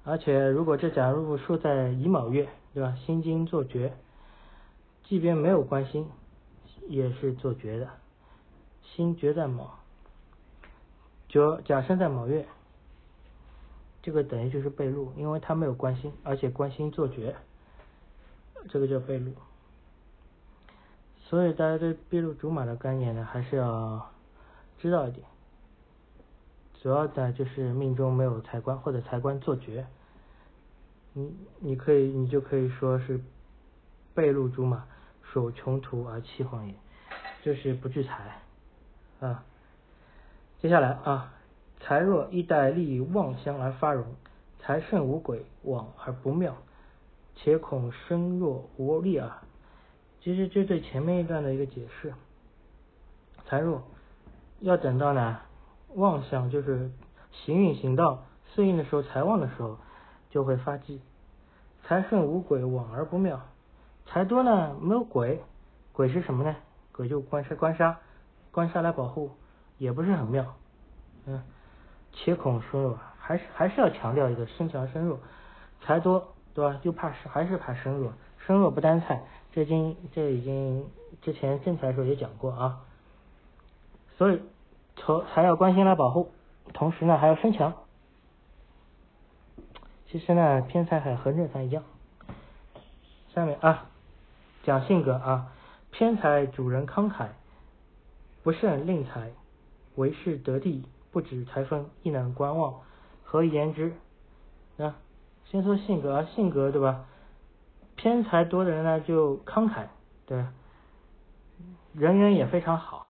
而且如果这甲入数在乙卯月，对吧？辛金做绝，即便没有官星，也是做绝的。辛绝在卯，甲申在卯月，这个等于就是被禄，因为它没有官星，而且官星做绝，这个叫被禄。所以大家对被禄主马的概念呢，还是要知道一点。主要的就是命中没有财官或者财官做绝，你就可以说是被禄主马，守穷途而弃荒也，就是不聚财啊。接下来啊，财弱亦待利旺相而发荣，财盛无鬼，往而不妙，且恐身弱无力耳。其实这对前面一段的一个解释。财弱要等到呢旺相，就是行运行到岁运的时候，财旺的时候就会发迹。财盛无鬼，往而不妙。财多呢没有鬼，鬼是什么呢？鬼就官杀来保护，也不是很妙。且恐身弱，还是要强调一个身强身弱。财多对吧？就还是怕身弱，身弱不担菜。这已经之前正财的时候也讲过啊。所以财要官星来保护，同时呢还要身强。其实呢偏财还和正财一样。下面讲性格啊，偏财主人慷慨，不慎令财，为是得地，不止财丰，亦能观望，何以言之？先说性格性格对吧？偏财多的人呢就慷慨，对，人缘也非常好。